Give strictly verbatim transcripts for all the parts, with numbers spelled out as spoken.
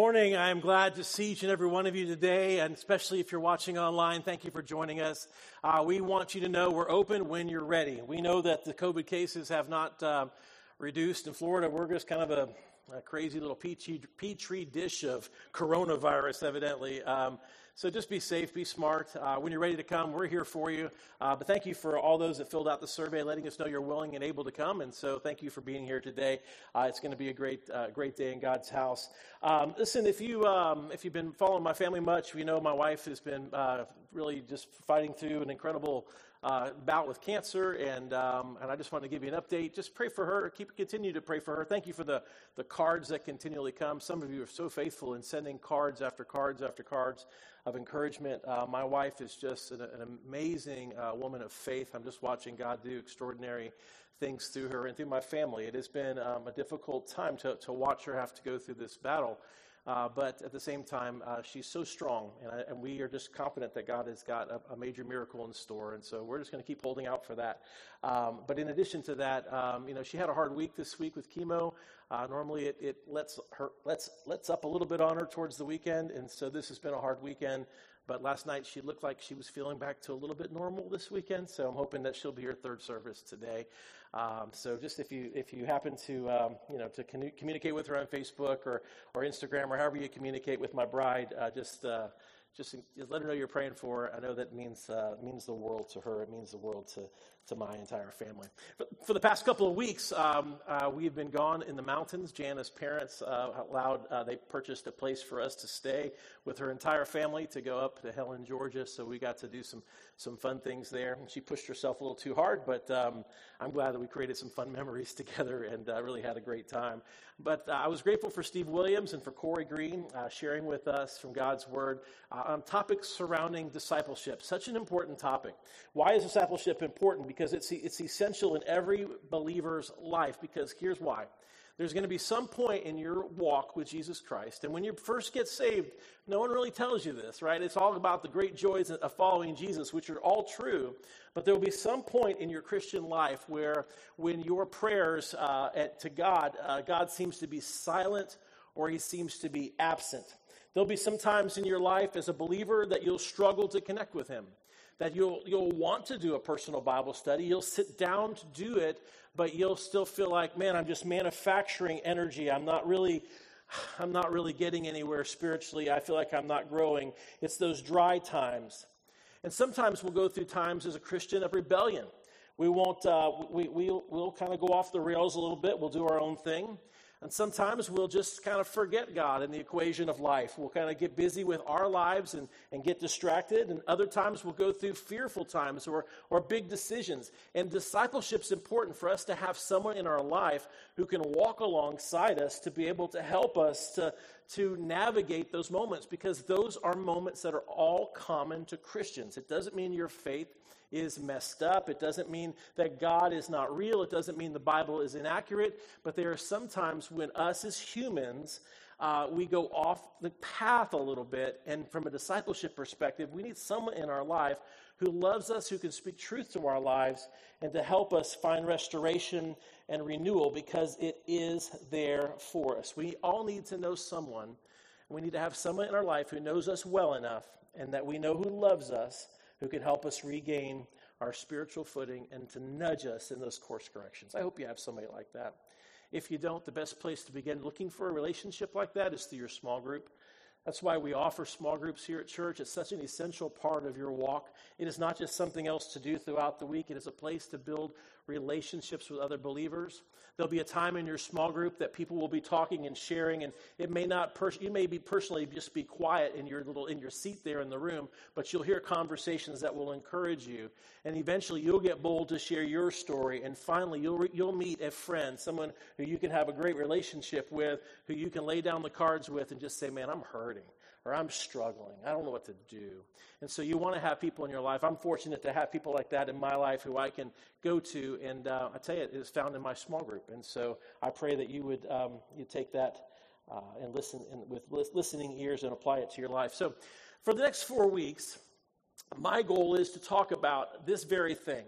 morning. I am glad to see each and every one of you today, and especially if you're watching online, thank you for joining us. Uh, we want you to know we're open when you're ready. We know that the COVID cases have not uh, reduced in Florida. We're just kind of a, a crazy little petri, petri dish of coronavirus, evidently. Um, so just be safe, be smart. Uh, when you're ready to come, we're here for you. Uh, but thank you for all those that filled out the survey, letting us know you're willing and able to come. And so thank you for being here today. Uh, it's going to be a great, uh, great day in God's house. Um, listen, if you um, if you've been following my family much, we know my wife has been uh, really just fighting through an incredible uh, bout with cancer, and um, and I just wanted to give you an update. Just pray for her. Keep continue to pray for her. Thank you for the the cards that continually come. Some of you are so faithful in sending cards after cards after cards of encouragement. Uh, my wife is just an, an amazing uh, woman of faith. I'm just watching God do extraordinary things through her and through my family. It has been um, a difficult time to, to watch her have to go through this battle. Uh, but at the same time, uh, she's so strong, and, I, and we are just confident that God has got a, a major miracle in store, and so we're just going to keep holding out for that. Um, but in addition to that, um, you know, she had a hard week this week with chemo. Uh, normally, it, it lets her lets lets up a little bit on her towards the weekend, and so this has been a hard weekend. But last night, she looked like she was feeling back to a little bit normal this weekend, so I'm hoping that she'll be her third service today. Um, so just if you if you happen to um, you know to con- communicate with her on Facebook or or Instagram or however you communicate with my bride, uh, just uh, just just let her know you're praying for her. I know that means uh, means the world to her. It means the world to to my entire family. For, for the past couple of weeks, um, uh, we've been gone in the mountains. Jana's parents uh, allowed uh, they purchased a place for us to stay with her entire family to go up to Helen, Georgia. So we got to do some some fun things there. She pushed herself a little too hard, but um, I'm glad that we created some fun memories together and uh, really had a great time. But uh, I was grateful for Steve Williams and for Corey Green uh, sharing with us from God's Word uh, on topics surrounding discipleship. Such an important topic. Why is discipleship important? Because it's it's essential in every believer's life. Because here's why. There's going to be some point in your walk with Jesus Christ, and when you first get saved, no one really tells you this, right? It's all about the great joys of following Jesus, which are all true, but there will be some point in your Christian life where when your prayers uh, at, to God, uh, God seems to be silent or he seems to be absent. There'll be some times in your life as a believer that you'll struggle to connect with him, that you'll you'll want to do a personal Bible study. You'll sit down to do it, but you'll still feel like, man, I'm just manufacturing energy. I'm not really, I'm not really getting anywhere spiritually. I feel like I'm not growing. It's those dry times. And sometimes we'll go through times as a Christian of rebellion. We won't, uh, we, we'll, we'll kind of go off the rails a little bit. We'll do our own thing. And sometimes we'll just kind of forget God in the equation of life. We'll kind of get busy with our lives and, and get distracted. And other times we'll go through fearful times or, or big decisions. And discipleship's important for us to have someone in our life who can walk alongside us to be able to help us to, to navigate those moments, because those are moments that are all common to Christians. It doesn't mean your faith is messed up. It doesn't mean that God is not real. It doesn't mean the Bible is inaccurate. But there are some times when us as humans, uh, we go off the path a little bit. And from a discipleship perspective, we need someone in our life who loves us, who can speak truth to our lives, and to help us find restoration and renewal, because it is there for us. We all need to know someone. We need to have someone in our life who knows us well enough and that we know who loves us, who can help us regain our spiritual footing and to nudge us in those course corrections. I hope you have somebody like that. If you don't, the best place to begin looking for a relationship like that is through your small group. That's why we offer small groups here at church. It's such an essential part of your walk. It is not just something else to do throughout the week. It is a place to build relationships with other believers. There'll be a time in your small group that people will be talking and sharing, and it may not pers- you may be personally just be quiet in your little in your seat there in the room, but you'll hear conversations that will encourage you, and eventually you'll get bold to share your story, and finally you'll re- you'll meet a friend, someone who you can have a great relationship with, who you can lay down the cards with and just say, man, I'm hurting, or I'm struggling. I don't know what to do. And so you want to have people in your life. I'm fortunate to have people like that in my life who I can go to, and uh, I tell you, it is found in my small group. And so I pray that you would um, you take that uh, and listen and with listening ears and apply it to your life. So for the next four weeks, my goal is to talk about this very thing.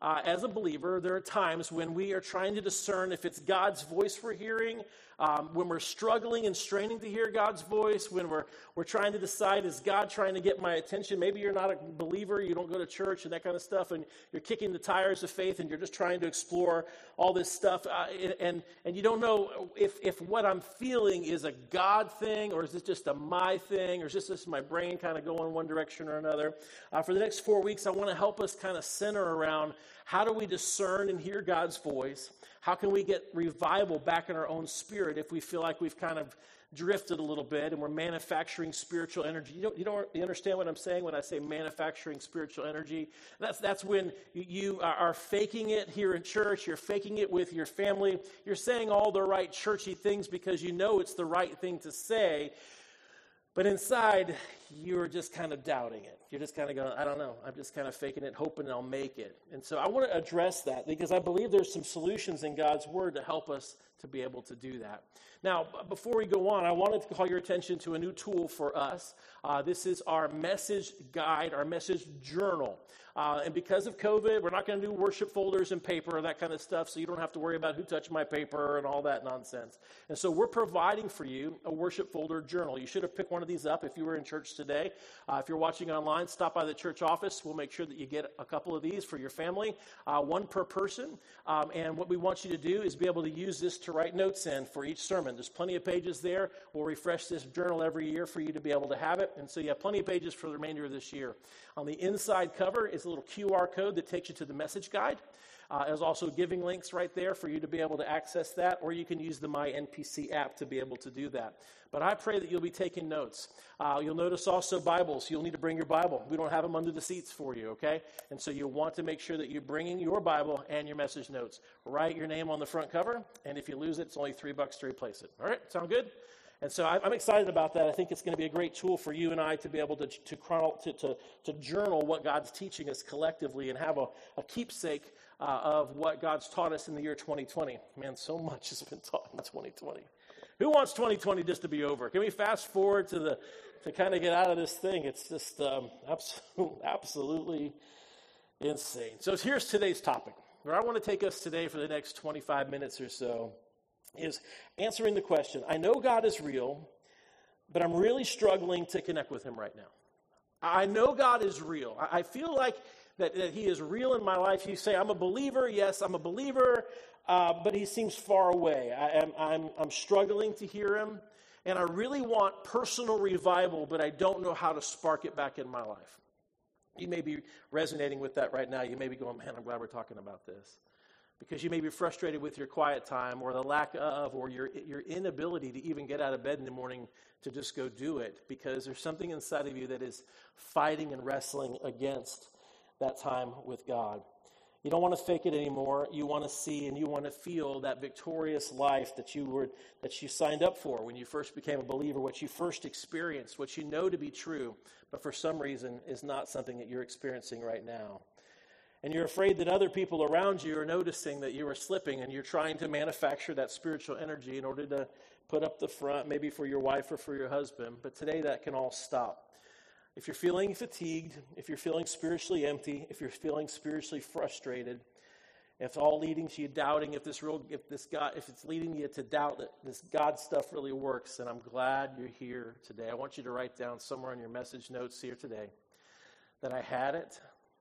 uh, as a believer, there are times when we are trying to discern if it's God's voice we're hearing, um, when we're struggling and straining to hear God's voice, when we're we're trying to decide, is God trying to get my attention? Maybe you're not a believer, you don't go to church and that kind of stuff, and you're kicking the tires of faith, and you're just trying to explore all this stuff, uh, and and you don't know if if what I'm feeling is a God thing, or is this just a my thing, or is this just my brain kind of going one direction or another. Uh, for the next four weeks, I want to help us kind of center around how do we discern and hear God's voice? How can we get revival back in our own spirit if we feel like we've kind of drifted a little bit and we're manufacturing spiritual energy? You don't, you don't you understand what I'm saying when I say manufacturing spiritual energy? That's that's when you are faking it here in church. You're faking it with your family. You're saying all the right churchy things because you know it's the right thing to say. But inside, you're just kind of doubting it. You're just kind of going, I don't know. I'm just kind of faking it, hoping I'll make it. And so I want to address that because I believe there's some solutions in God's Word to help us to be able to do that. Now, before we go on, I wanted to call your attention to a new tool for us. Uh, this is our message guide, our message journal. Uh, and because of COVID, we're not going to do worship folders and paper or that kind of stuff, so you don't have to worry about who touched my paper and all that nonsense. And so we're providing for you a worship folder journal. You should have picked one of these up if you were in church today. Uh, if you're watching online, stop by the church office. We'll make sure that you get a couple of these for your family, uh, one per person. Um, and what we want you to do is be able to use this to write notes in for each sermon. There's plenty of pages there. We'll refresh this journal every year for you to be able to have it. And so you have plenty of pages for the remainder of this year. On the inside cover is a little Q R code that takes you to the message guide. Uh, there's also giving links right there for you to be able to access that, or you can use the My N P C app to be able to do that. But I pray that you'll be taking notes. Uh, you'll notice also Bibles. You'll need to bring your Bible. We don't have them under the seats for you, okay? And so you'll want to make sure that you're bringing your Bible and your message notes. Write your name on the front cover, and if you lose it, it's only three bucks to replace it. All right? Sound good? And so I'm excited about that. I think it's going to be a great tool for you and I to be able to to chronicle, to, to, to journal what God's teaching us collectively and have a, a keepsake uh, of what God's taught us in the year twenty twenty. Man, so much has been taught in twenty twenty. Who wants twenty twenty just to be over? Can we fast forward to the to kind of get out of this thing? It's just um, absolutely, absolutely insane. So here's today's topic. Where I want to take us today for the next twenty-five minutes or so is answering the question, I know God is real, but I'm really struggling to connect with him right now. I know God is real. I feel like that, that he is real in my life. You say, I'm a believer. Yes, I'm a believer, uh, but he seems far away. I am, I'm, I'm struggling to hear him, and I really want personal revival, but I don't know how to spark it back in my life. You may be resonating with that right now. You may be going, man, I'm glad we're talking about this. Because you may be frustrated with your quiet time or the lack of or your your inability to even get out of bed in the morning to just go do it because there's something inside of you that is fighting and wrestling against that time with God. You don't want to fake it anymore. You want to see and you want to feel that victorious life that you were that you signed up for when you first became a believer, what you first experienced, what you know to be true, but for some reason is not something that you're experiencing right now. And you're afraid that other people around you are noticing that you are slipping and you're trying to manufacture that spiritual energy in order to put up the front, maybe for your wife or for your husband. But today that can all stop. If you're feeling fatigued, if you're feeling spiritually empty, if you're feeling spiritually frustrated, if it's all leading to you doubting if this real, if this God, if it's leading you to doubt that this God stuff really works, then I'm glad you're here today. I want you to write down somewhere in your message notes here today that I had it,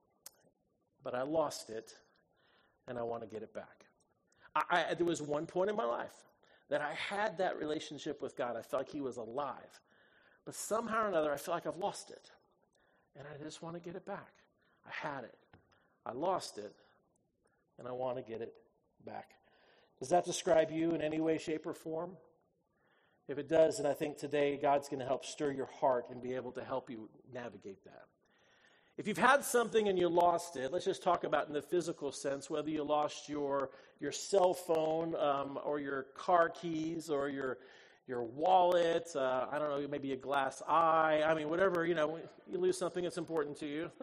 but I lost it, and I want to get it back. I, I, there was one point in my life that I had that relationship with God. I felt like he was alive. But somehow or another, I feel like I've lost it, and I just want to get it back. I had it. I lost it, and I want to get it back. Does that describe you in any way, shape, or form? If it does, then I think today God's going to help stir your heart and be able to help you navigate that. If you've had something and you lost it, let's just talk about in the physical sense, whether you lost your your cell phone um, or your car keys or your your wallet, uh, I don't know, maybe a glass eye. I mean, whatever, you know, you lose something that's important to you.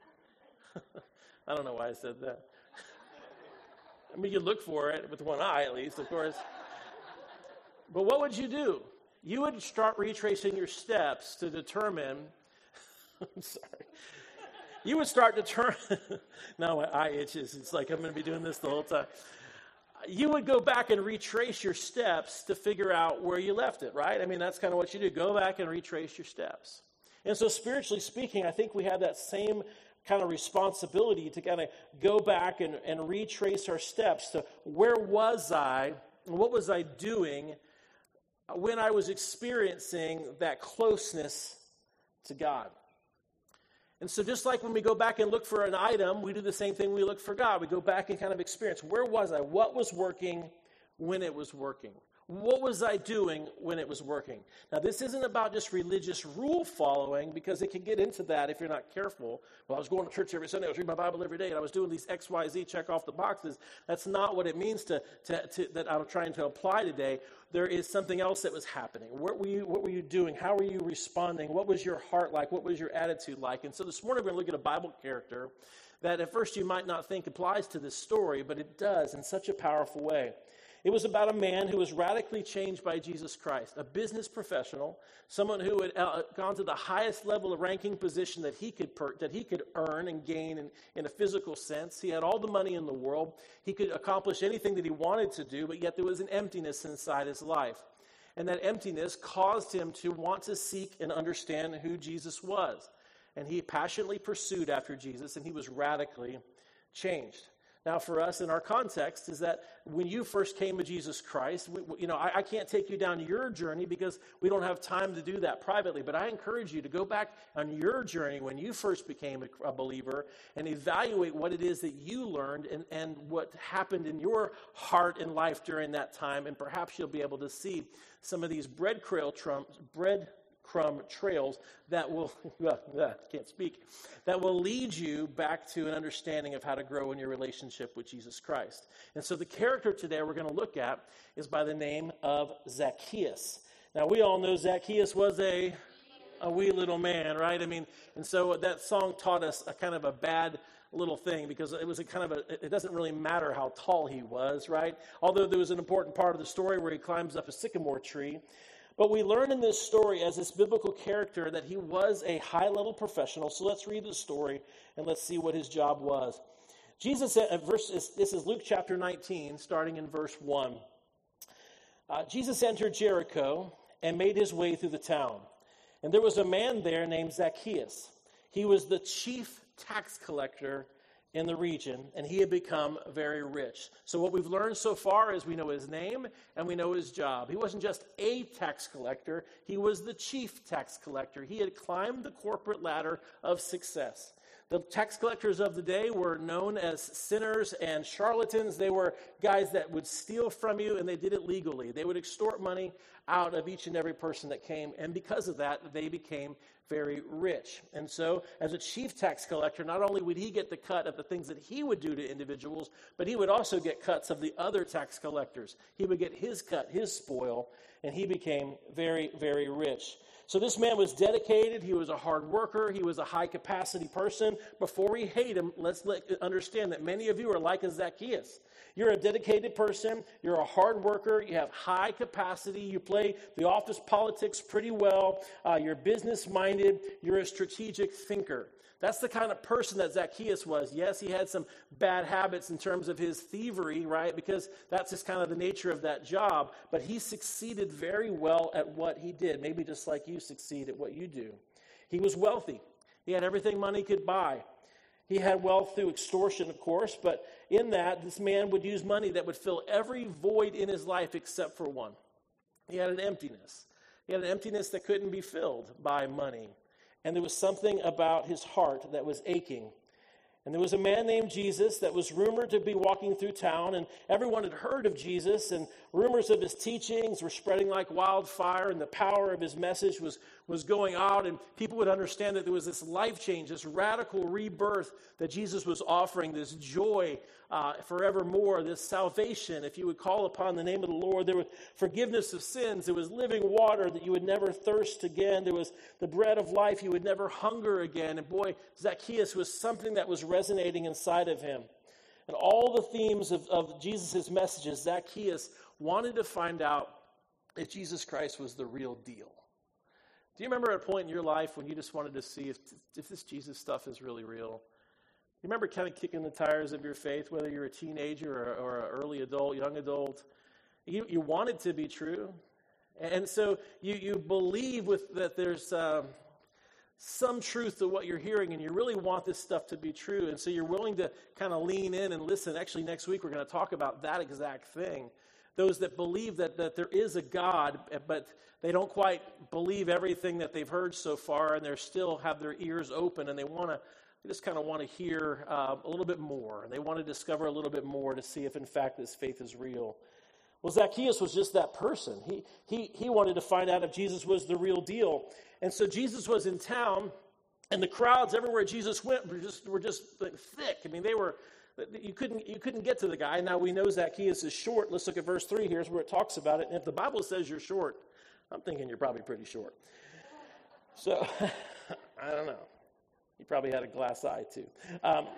I don't know why I said that. I mean, you look for it with one eye at least, of course. But what would you do? You would start retracing your steps to determine, I'm sorry. you would start to turn. Now my eye itches. It's like I'm going to be doing this the whole time. You would go back and retrace your steps to figure out where you left it, right? I mean, that's kind of what you do. Go back and retrace your steps. And so spiritually speaking, I think we have that same kind of responsibility to kind of go back and, and retrace our steps to where was I, and what was I doing when I was experiencing that closeness to God. And so just like when we go back and look for an item, we do the same thing when we look for God. We go back and kind of experience, where was I? What was working when it was working? What was I doing when it was working? Now, this isn't about just religious rule following, because it can get into that if you're not careful. Well, I was going to church every Sunday, I was reading my Bible every day, and I was doing these X, Y, Z, check off the boxes. That's not what it means to, to, to that I'm trying to apply today. There is something else that was happening. What were you, what were you doing? How were you responding? What was your heart like? What was your attitude like? And so this morning we're going to look at a Bible character that at first you might not think applies to this story, but it does in such a powerful way. It was about a man who was radically changed by Jesus Christ, a business professional, someone who had uh, gone to the highest level of ranking position that he could per- that he could earn and gain in, in a physical sense. He had all the money in the world. He could accomplish anything that he wanted to do, but yet there was an emptiness inside his life. And that emptiness caused him to want to seek and understand who Jesus was. And he passionately pursued after Jesus, and he was radically changed. Now, for us in our context is that when you first came to Jesus Christ, we, you know, I, I can't take you down your journey because we don't have time to do that privately. But I encourage you to go back on your journey when you first became a, a believer and evaluate what it is that you learned and, and what happened in your heart and life during that time. And perhaps you'll be able to see some of these breadcrumb trumps, bread. crumb trails that will, well, can't speak, that will lead you back to an understanding of how to grow in your relationship with Jesus Christ. And so the character today we're going to look at is by the name of Zacchaeus. Now, we all know Zacchaeus was a, a wee little man, right? I mean, and so that song taught us a kind of a bad little thing because it was a kind of a, it doesn't really matter how tall he was, right? Although there was an important part of the story where he climbs up a sycamore tree. But we learn in this story as this biblical character that he was a high-level professional. So let's read the story and let's see what his job was. Jesus, uh, verse, this is Luke chapter nineteen, starting in verse one. Uh, Jesus entered Jericho and made his way through the town. And there was a man there named Zacchaeus. He was the chief tax collector in the region, and he had become very rich. So what we've learned so far is we know his name and we know his job. He wasn't just a tax collector, he was the chief tax collector. He had climbed the corporate ladder of success. The tax collectors of the day were known as sinners and charlatans. They were guys that would steal from you, and they did it legally. They would extort money out of each and every person that came, and because of that, they became very rich. And so, as a chief tax collector, not only would he get the cut of the things that he would do to individuals, but he would also get cuts of the other tax collectors. He would get his cut, his spoil, and he became very, very rich. So this man was dedicated. He was a hard worker. He was a high-capacity person. Before we hate him, let's let, understand that many of you are like a Zacchaeus. You're a dedicated person. You're a hard worker. You have high capacity. You play the office politics pretty well. Uh, you're business-minded. You're a strategic thinker. That's the kind of person that Zacchaeus was. Yes, he had some bad habits in terms of his thievery, right? Because that's just kind of the nature of that job. But he succeeded very well at what he did, maybe just like you succeed at what you do. He was wealthy. He had everything money could buy. He had wealth through extortion, of course, but in that, this man would use money that would fill every void in his life except for one. He had an emptiness. He had an emptiness that couldn't be filled by money. And there was something about his heart that was aching. And there was a man named Jesus that was rumored to be walking through town, and everyone had heard of Jesus, and rumors of his teachings were spreading like wildfire, and the power of his message was, was going out, and people would understand that there was this life change, this radical rebirth that Jesus was offering, this joy uh, forevermore, this salvation, if you would call upon the name of the Lord. There was forgiveness of sins. There was living water that you would never thirst again. There was the bread of life. You would never hunger again. And boy, Zacchaeus was something that was resonating inside of him. And all the themes of, of Jesus' messages, Zacchaeus wanted to find out if Jesus Christ was the real deal. Do you remember a point in your life when you just wanted to see if, if this Jesus stuff is really real? You remember kind of kicking the tires of your faith, whether you're a teenager or, or an early adult, young adult? You, you want it to be true. And so you, you believe with that there's um, some truth to what you're hearing, and you really want this stuff to be true. And so you're willing to kind of lean in and listen. Actually, next week we're going to talk about that exact thing. Those that believe that, that there is a God, but they don't quite believe everything that they've heard so far, and they still have their ears open, and they want to, they just kind of want to hear uh, a little bit more. And they want to discover a little bit more to see if, in fact, this faith is real. Well, Zacchaeus was just that person. He, he, he wanted to find out if Jesus was the real deal. And so Jesus was in town, and the crowds everywhere Jesus went were just, were just like, thick. I mean, they were... You couldn't you couldn't get to the guy. Now we know Zacchaeus is short. Let's look at verse three. Here's where it talks about it. And if the Bible says you're short, I'm thinking you're probably pretty short. So, I don't know. He probably had a glass eye too. Um,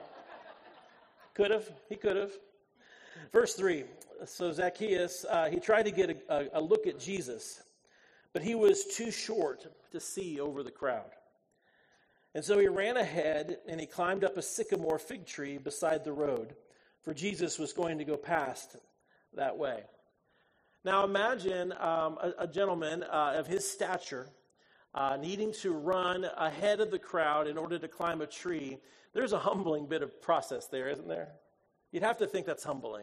could have. He could have. Verse three. So Zacchaeus, uh, he tried to get a, a, a look at Jesus, but he was too short to see over the crowd. And so he ran ahead, and he climbed up a sycamore fig tree beside the road, for Jesus was going to go past that way. Now imagine um, a, a gentleman uh, of his stature uh, needing to run ahead of the crowd in order to climb a tree. There's a humbling bit of process there, isn't there? You'd have to think that's humbling.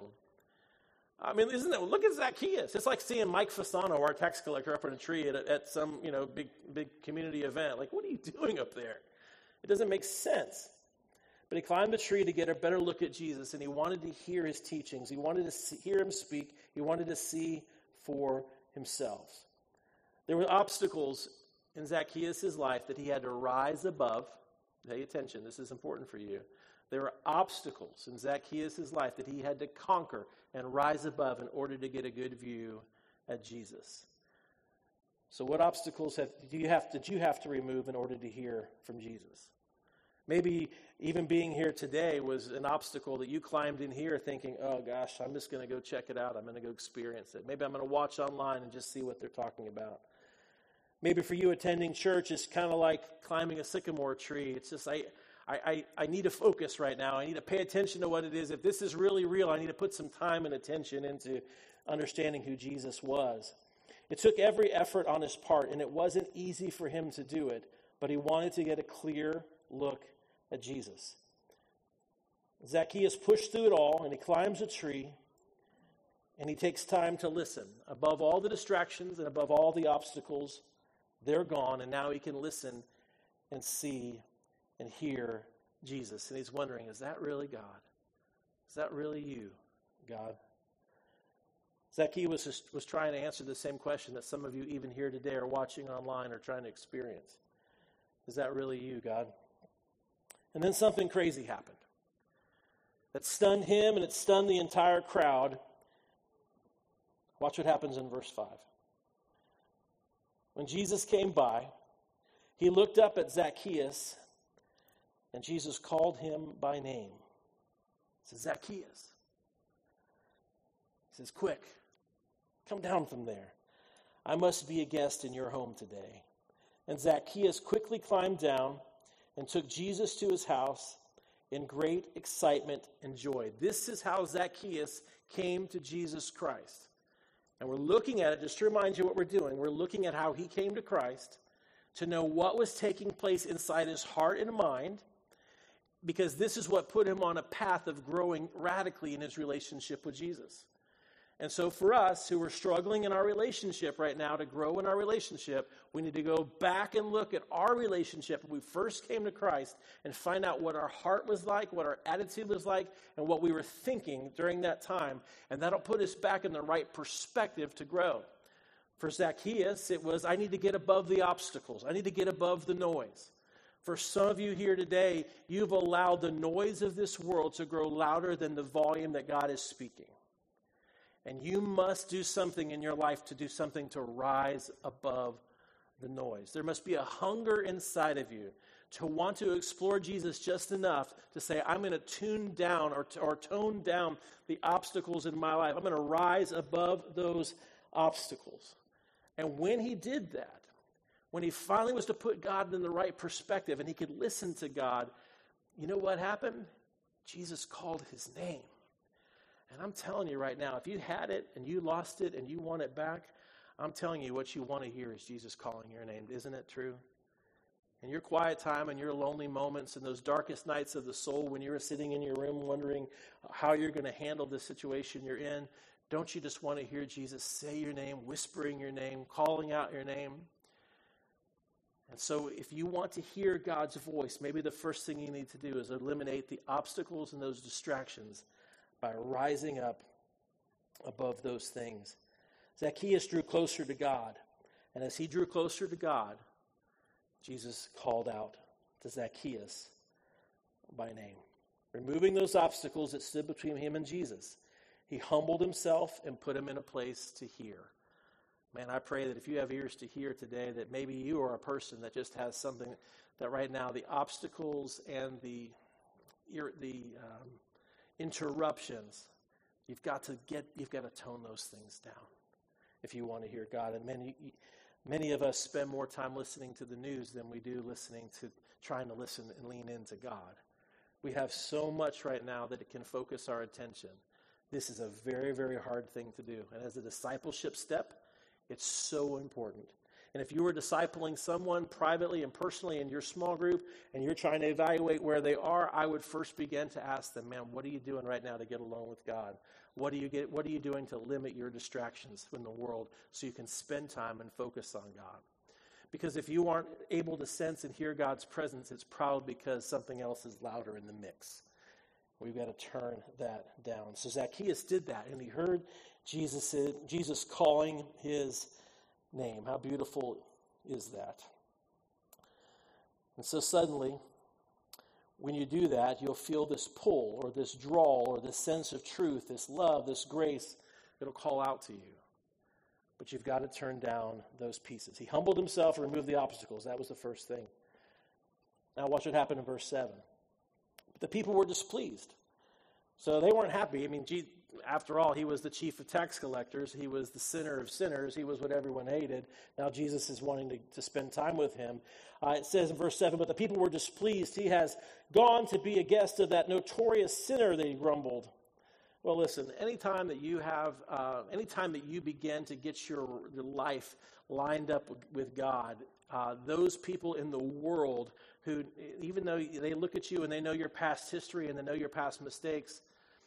I mean, isn't it? Look at Zacchaeus. It's like seeing Mike Fasano, our tax collector, up in a tree at, at some, you know, big big community event. Like, what are you doing up there? It doesn't make sense. But he climbed a tree to get a better look at Jesus, and he wanted to hear his teachings. He wanted to see, hear him speak. He wanted to see for himself. There were obstacles in Zacchaeus' life that he had to rise above. Pay attention. This is important for you. There were obstacles in Zacchaeus' life that he had to conquer and rise above in order to get a good view at Jesus. So what obstacles have, do you have, did you have to remove in order to hear from Jesus? Maybe even being here today was an obstacle that you climbed in here thinking, oh gosh, I'm just going to go check it out. I'm going to go experience it. Maybe I'm going to watch online and just see what they're talking about. Maybe for you, attending church is kind of like climbing a sycamore tree. It's just, I, I, I, I need to focus right now. I need to pay attention to what it is. If this is really real, I need to put some time and attention into understanding who Jesus was. It took every effort on his part, and it wasn't easy for him to do it, but he wanted to get a clear look at Jesus. Zacchaeus pushed through it all, and he climbs a tree, and he takes time to listen. Above all the distractions and above all the obstacles, they're gone, and now he can listen and see and hear Jesus. And he's wondering, is that really God? Is that really you, God? Zacchaeus was, just, was trying to answer the same question that some of you even here today are watching online or trying to experience. Is that really you, God? And then something crazy happened that stunned him, and it stunned the entire crowd. Watch what happens in verse five. When Jesus came by, he looked up at Zacchaeus, and Jesus called him by name. He says, Zacchaeus. He says, quick, come down from there. I must be a guest in your home today. And Zacchaeus quickly climbed down and took Jesus to his house in great excitement and joy. This is how Zacchaeus came to Jesus Christ. And we're looking at it, just to remind you what we're doing. We're looking at how he came to Christ, to know what was taking place inside his heart and mind, because this is what put him on a path of growing radically in his relationship with Jesus. And so for us who are struggling in our relationship right now, to grow in our relationship, we need to go back and look at our relationship when we first came to Christ and find out what our heart was like, what our attitude was like, and what we were thinking during that time. And that'll put us back in the right perspective to grow. For Zacchaeus, it was, I need to get above the obstacles. I need to get above the noise. For some of you here today, you've allowed the noise of this world to grow louder than the volume that God is speaking. And you must do something in your life to do something to rise above the noise. There must be a hunger inside of you to want to explore Jesus just enough to say, I'm going to tune down or, or tone down the obstacles in my life. I'm going to rise above those obstacles. And when he did that, when he finally was to put God in the right perspective and he could listen to God, you know what happened? Jesus called his name. And I'm telling you right now, if you had it and you lost it and you want it back, I'm telling you what you want to hear is Jesus calling your name. Isn't it true? In your quiet time and your lonely moments and those darkest nights of the soul when you're sitting in your room wondering how you're going to handle the situation you're in, don't you just want to hear Jesus say your name, whispering your name, calling out your name? And so if you want to hear God's voice, maybe the first thing you need to do is eliminate the obstacles and those distractions by rising up above those things. Zacchaeus drew closer to God, and as he drew closer to God, Jesus called out to Zacchaeus by name, removing those obstacles that stood between him and Jesus. He humbled himself and put him in a place to hear. Man, I pray that if you have ears to hear today, that maybe you are a person that just has something that right now the obstacles and the the um, interruptions, you've got to get, you've got to tone those things down if you want to hear God. And many, many of us spend more time listening to the news than we do listening to, trying to listen and lean into God. We have so much right now that it can focus our attention. This is a very, very hard thing to do. And as a discipleship step, it's so important. And if you were discipling someone privately and personally in your small group and you're trying to evaluate where they are, I would first begin to ask them, man, what are you doing right now to get alone with God? What do you get? What are you doing to limit your distractions in the world so you can spend time and focus on God? Because if you aren't able to sense and hear God's presence, it's probably because something else is louder in the mix. We've got to turn that down. So Zacchaeus did that, and he heard Jesus, Jesus calling his name. How beautiful is that? And so suddenly, when you do that, you'll feel this pull or this draw or this sense of truth, this love, this grace. It'll call out to you. But you've got to turn down those pieces. He humbled himself and removed the obstacles. That was the first thing. Now watch what happened in verse seven. But the people were displeased. So they weren't happy. I mean, after all, he was the chief of tax collectors. He was the sinner of sinners. He was what everyone hated. Now Jesus is wanting to, to spend time with him. Uh, it says in verse seven, but the people were displeased. He has gone to be a guest of that notorious sinner, they grumbled. Well, listen, anytime that you have, uh, anytime that you begin to get your, your life lined up with, with God, uh, those people in the world who, even though they look at you and they know your past history and they know your past mistakes,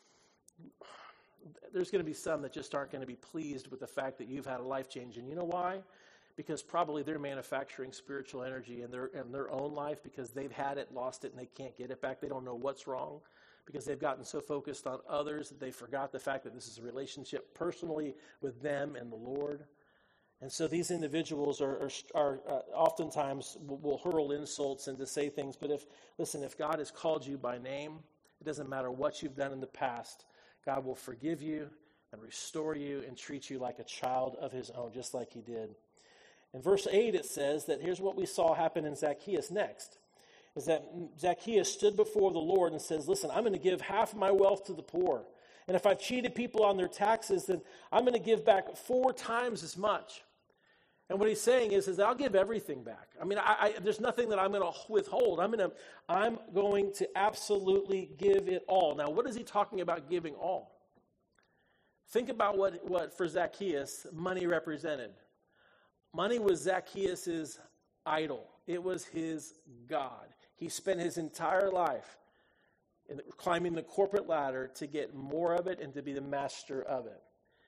there's going to be some that just aren't going to be pleased with the fact that you've had a life change. And you know why? Because probably they're manufacturing spiritual energy in their in their own life because they've had it, lost it, and they can't get it back. They don't know what's wrong because they've gotten so focused on others that they forgot the fact that this is a relationship personally with them and the Lord. And so these individuals are, are, are uh, oftentimes will, will hurl insults and to say things. But if, listen, if God has called you by name, it doesn't matter what you've done in the past. God will forgive you and restore you and treat you like a child of his own, just like he did. In verse eight, it says that here's what we saw happen in Zacchaeus next, is that Zacchaeus stood before the Lord and says, listen, I'm going to give half of my wealth to the poor. And if I've cheated people on their taxes, then I'm going to give back four times as much. And what he's saying is, is that I'll give everything back. I mean, I, I, there's nothing that I'm going to withhold. I'm going to, I'm going to absolutely give it all. Now, what is he talking about giving all? Think about what, what for Zacchaeus, money represented. Money was Zacchaeus' idol. It was his God. He spent his entire life in climbing the corporate ladder to get more of it and to be the master of it.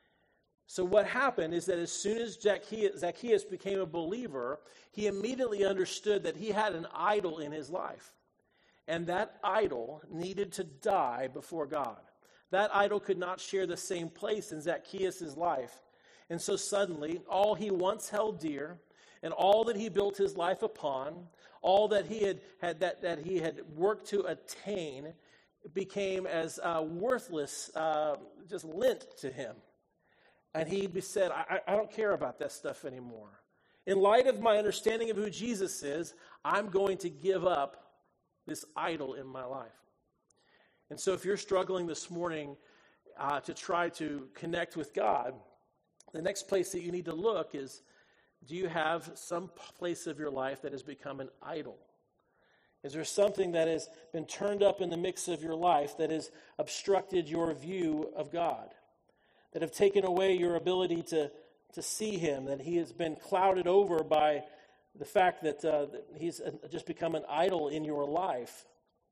So what happened is that as soon as Zacchaeus, Zacchaeus became a believer, he immediately understood that he had an idol in his life. And that idol needed to die before God. That idol could not share the same place in Zacchaeus' life. And so suddenly, all he once held dear, and all that he built his life upon, all that he had, had that, that he had worked to attain, became as uh, worthless, uh, just lint to him. And he said, I, I don't care about that stuff anymore. In light of my understanding of who Jesus is, I'm going to give up this idol in my life. And so if you're struggling this morning uh, to try to connect with God, the next place that you need to look is, Do you have some place of your life that has become an idol? Is there something that has been turned up in the mix of your life that has obstructed your view of God, that have taken away your ability to, to see him, that he has been clouded over by the fact that, uh, that he's just become an idol in your life?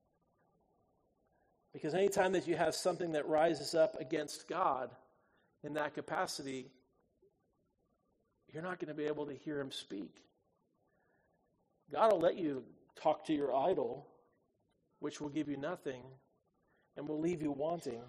Because anytime that you have something that rises up against God in that capacity, you're not going to be able to hear him speak. God will let you talk to your idol, which will give you nothing and will leave you wanting.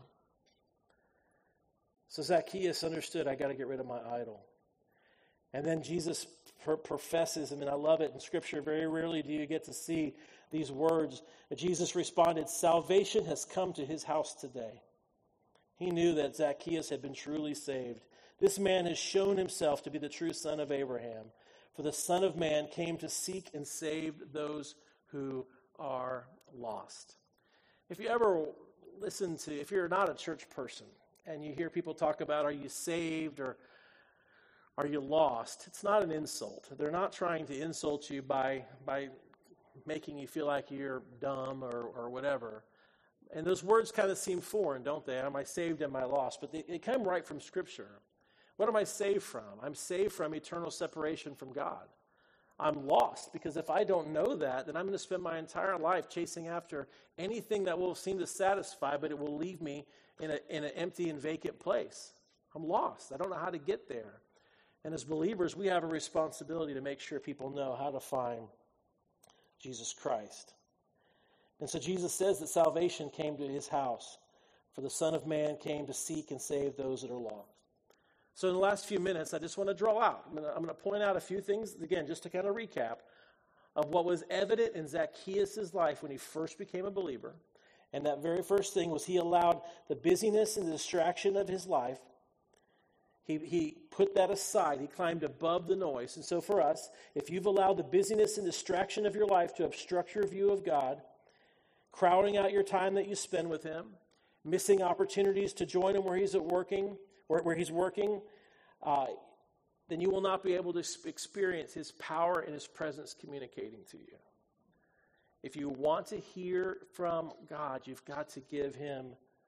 So Zacchaeus understood, I got to get rid of my idol. And then Jesus professes, I mean, I love it in Scripture. Very rarely do you get to see these words. Jesus responded, salvation has come to his house today. He knew that Zacchaeus had been truly saved. This man has shown himself to be the true son of Abraham. For the Son of Man came to seek and save those who are lost. If you ever listen to, if you're not a church person, and you hear people talk about, are you saved or are you lost? It's not an insult. They're not trying to insult you by by making you feel like you're dumb or, or whatever. And those words kind of seem foreign, don't they? Am I saved? Am I lost? But they, they come right from Scripture. What am I saved from? I'm saved from eternal separation from God. I'm lost because if I don't know that, then I'm going to spend my entire life chasing after anything that will seem to satisfy, but it will leave me in, a, in an empty and vacant place. I'm lost. I don't know how to get there. And as believers, we have a responsibility to make sure people know how to find Jesus Christ. And so Jesus says that salvation came to his house, for the Son of Man came to seek and save those that are lost. So in the last few minutes, I just want to draw out. I'm going to, I'm going to point out a few things, again, just to kind of recap, of what was evident in Zacchaeus' life when he first became a believer. And that very first thing was he allowed the busyness and the distraction of his life. He, he put that aside. He climbed above the noise. And so for us, if you've allowed the busyness and distraction of your life to obstruct your view of God, crowding out your time that you spend with him, missing opportunities to join him where he's at working, where, where he's working, uh, then you will not be able to experience his power and his presence communicating to you. If you want to hear from God, you've got to give him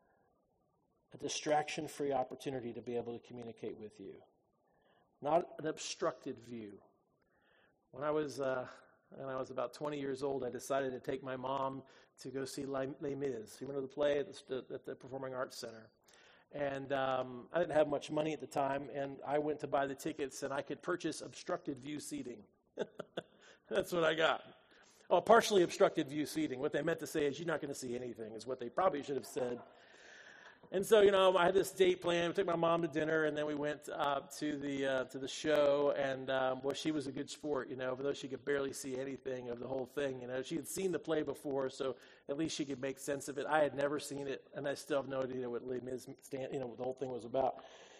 a distraction-free opportunity to be able to communicate with you. Not an obstructed view. When I was uh, when I was about twenty years old, I decided to take my mom to go see Les Mis. You remember the play at the, at the Performing Arts Center? And um, I didn't have much money at the time, and I went to buy the tickets, and I could purchase obstructed view seating. That's what I got. Oh, partially obstructed view seating. What they meant to say is you're not going to see anything, is what they probably should have said. And so, you know, I had this date planned. I took my mom to dinner, and then we went uh, to the uh, to the show. And um, well, she was a good sport, you know, even though she could barely see anything of the whole thing. You know, she had seen the play before, so at least she could make sense of it. I had never seen it, and I still have no idea what Les Mis, stand, you know, what the whole thing was about.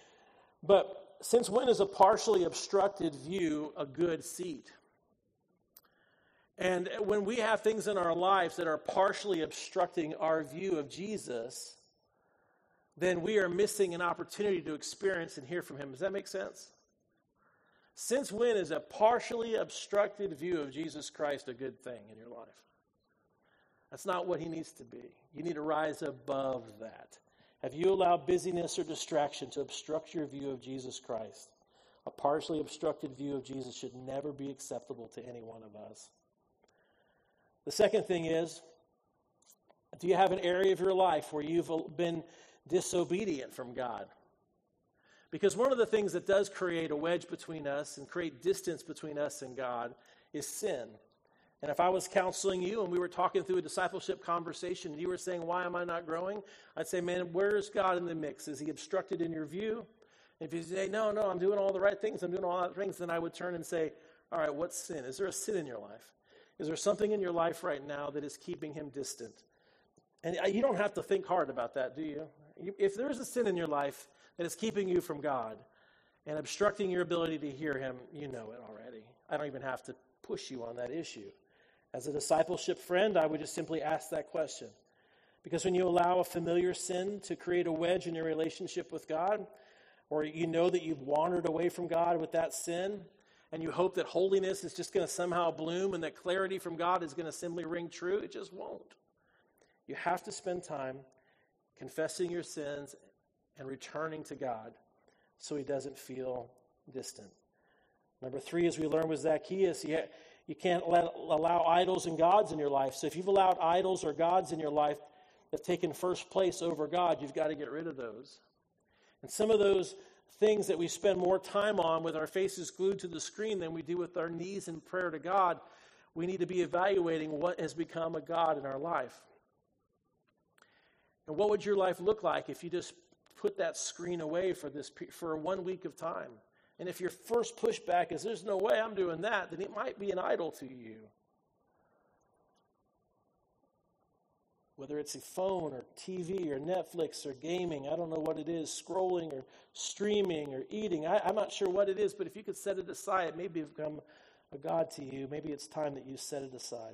But since when is a partially obstructed view a good seat? And when we have things in our lives that are partially obstructing our view of Jesus, then we are missing an opportunity to experience and hear from him. Does that make sense? Since when is a partially obstructed view of Jesus Christ a good thing in your life? That's not what he needs to be. You need to rise above that. Have you allowed busyness or distraction to obstruct your view of Jesus Christ? A partially obstructed view of Jesus should never be acceptable to any one of us. The second thing is, do you have an area of your life where you've been disobedient from God? Because one of the things that does create a wedge between us and create distance between us and God is sin. And if I was counseling you and we were talking through a discipleship conversation and you were saying, why am I not growing? I'd say, man, where is God in the mix? Is he obstructed in your view? If you say, no, no, I'm doing all the right things, I'm doing all the right things, then I would turn and say, all right, what's sin? Is there a sin in your life? Is there something in your life right now that is keeping him distant? And you don't have to think hard about that, do you? If there is a sin in your life that is keeping you from God and obstructing your ability to hear him, you know it already. I don't even have to push you on that issue. As a discipleship friend, I would just simply ask that question. Because when you allow a familiar sin to create a wedge in your relationship with God, or you know that you've wandered away from God with that sin, and you hope that holiness is just going to somehow bloom and that clarity from God is going to simply ring true. It just won't. You have to spend time confessing your sins and returning to God so he doesn't feel distant. Number three, as we learned with Zacchaeus, you, you can't let, allow idols and gods in your life. So if you've allowed idols or gods in your life that have taken first place over God, you've got to get rid of those. And some of those things that we spend more time on with our faces glued to the screen than we do with our knees in prayer to God, we need to be evaluating what has become a God in our life. And what would your life look like if you just put that screen away for this for one week of time? And if your first pushback is, there's no way I'm doing that, then it might be an idol to you. Whether it's a phone or T V or Netflix or gaming, I don't know what it is, scrolling or streaming or eating. I, I'm not sure what it is, but if you could set it aside, maybe it become a God to you. Maybe it's time that you set it aside.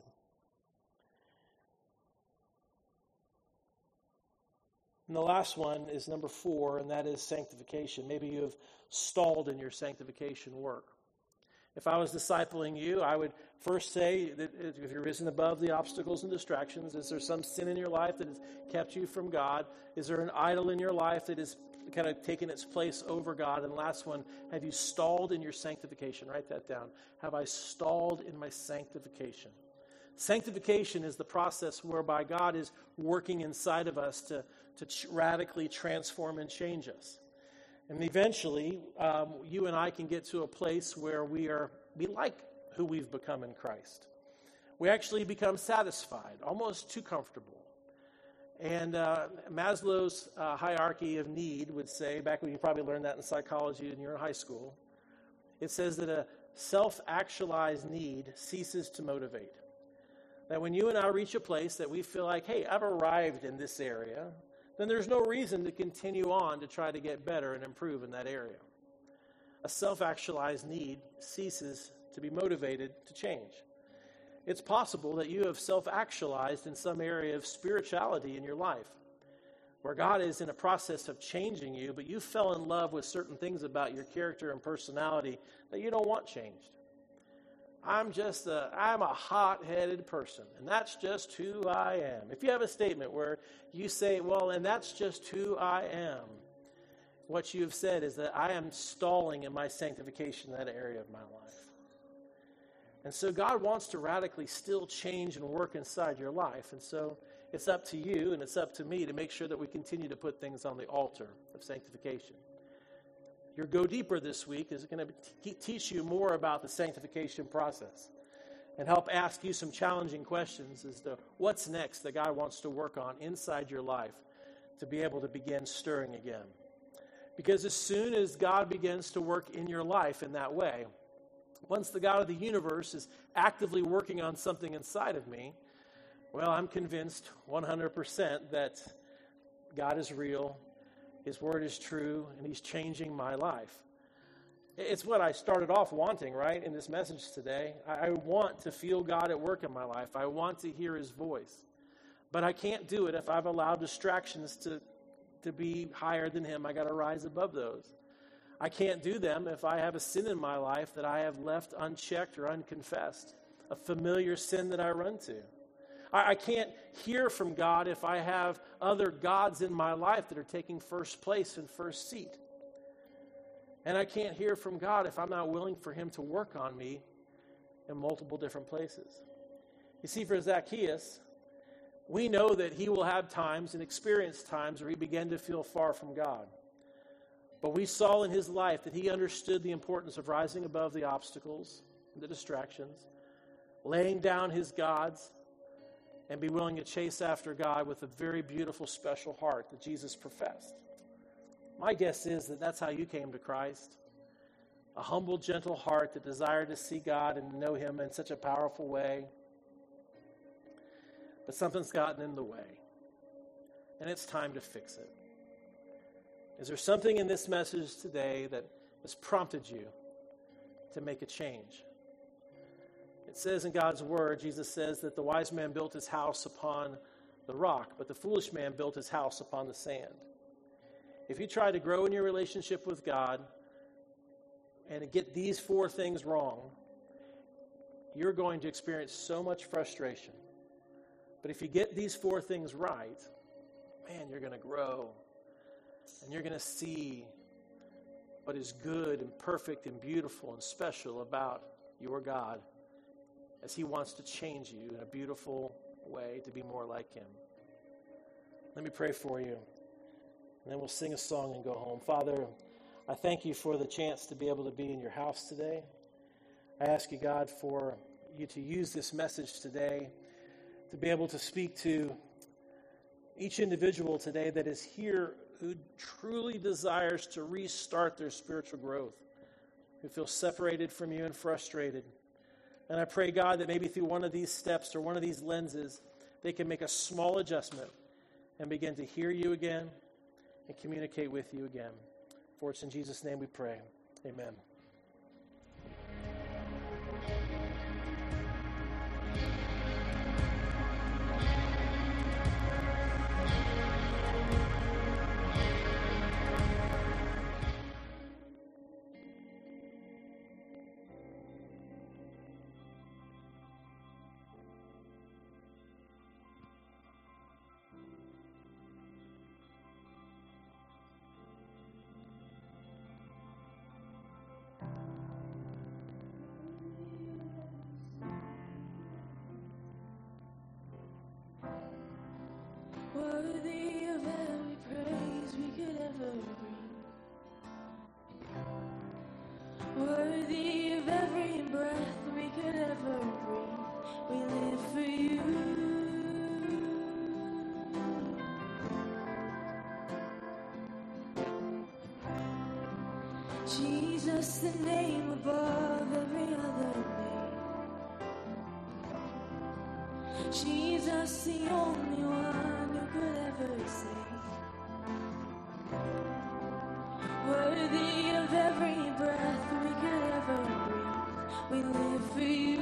And the last one is number four, and that is sanctification. Maybe you have stalled in your sanctification work. If I was discipling you, I would first say that if you're risen above the obstacles and distractions, is there some sin in your life that has kept you from God? Is there an idol in your life that has kind of taken its place over God? And last one, have you stalled in your sanctification? Write that down. Have I stalled in my sanctification? Sanctification is the process whereby God is working inside of us to, to radically transform and change us. And eventually, um, you and I can get to a place where we are we like who we've become in Christ. We actually become satisfied, almost too comfortable. And uh, Maslow's uh, hierarchy of need would say, back when you probably learned that in psychology and you're in high school, it says that a self-actualized need ceases to motivate. That when you and I reach a place that we feel like, hey, I've arrived in this area, then there's no reason to continue on to try to get better and improve in that area. A self-actualized need ceases to be motivated to change. It's possible that you have self-actualized in some area of spirituality in your life, where God is in a process of changing you, but you fell in love with certain things about your character and personality that you don't want changed. I'm just a, I'm a hot-headed person, and that's just who I am. If you have a statement where you say, well, and that's just who I am, what you have said is that I am stalling in my sanctification in that area of my life. And so God wants to radically still change and work inside your life. And so it's up to you and it's up to me to make sure that we continue to put things on the altar of sanctification. Your Go Deeper this week is going to t- teach you more about the sanctification process and help ask you some challenging questions as to what's next that God wants to work on inside your life to be able to begin stirring again. Because as soon as God begins to work in your life in that way, once the God of the universe is actively working on something inside of me, well, I'm convinced one hundred percent that God is real, His word is true, and He's changing my life. It's what I started off wanting, right, in this message today. I want to feel God at work in my life. I want to hear His voice. But I can't do it if I've allowed distractions to, to be higher than Him. I got to rise above those. I can't do them if I have a sin in my life that I have left unchecked or unconfessed, a familiar sin that I run to. I, I can't hear from God if I have other gods in my life that are taking first place and first seat. And I can't hear from God if I'm not willing for Him to work on me in multiple different places. You see, for Zacchaeus, we know that he will have times and experience times where he began to feel far from God. But we saw in his life that he understood the importance of rising above the obstacles and the distractions, laying down his gods, and be willing to chase after God with a very beautiful, special heart that Jesus professed. My guess is that that's how you came to Christ. A humble, gentle heart that desired to see God and know Him in such a powerful way. But something's gotten in the way, and it's time to fix it. Is there something in this message today that has prompted you to make a change? It says in God's word, Jesus says that the wise man built his house upon the rock, but the foolish man built his house upon the sand. If you try to grow in your relationship with God, and get these four things wrong, you're going to experience so much frustration. But if you get these four things right, man, you're going to grow. And you're going to see what is good and perfect and beautiful and special about your God as he wants to change you in a beautiful way to be more like him. Let me pray for you, and then we'll sing a song and go home. Father, I thank you for the chance to be able to be in your house today. I ask you, God, for you to use this message today to be able to speak to each individual today that is here who truly desires to restart their spiritual growth, who feels separated from you and frustrated. And I pray, God, that maybe through one of these steps or one of these lenses, they can make a small adjustment and begin to hear you again and communicate with you again. For it's in Jesus' name we pray. Amen. Worthy of every praise we could ever bring. Worthy of every breath we could ever breathe. We live for you. Jesus, the name above every other name. Jesus, the only one who could ever save. Worthy of every breath we could ever breathe. We live for you.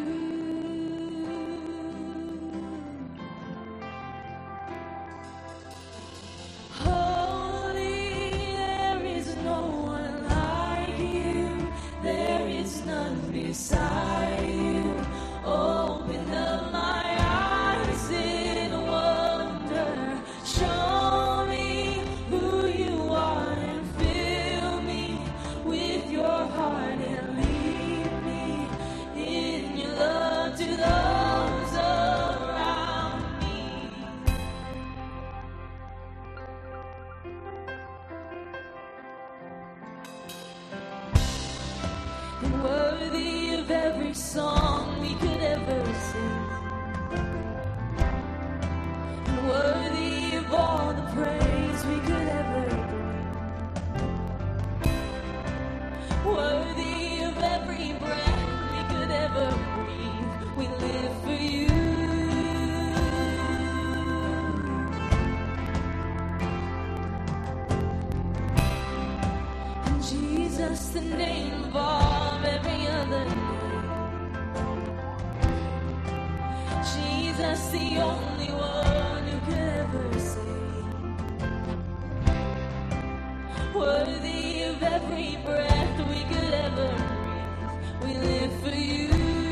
Holy, there is no one like you. There is none beside you. Open up my eyes in wonder. Show me who you are and fill me with your heart and lead me in your love to those around me. And worthy of every song we could ever sing, and worthy of all the praise we could ever bring, worthy of every breath we could ever breathe. We live for you. And Jesus, the name above every other name. Jesus, the only one who could ever save. Worthy of every breath we could ever breathe. We live for you.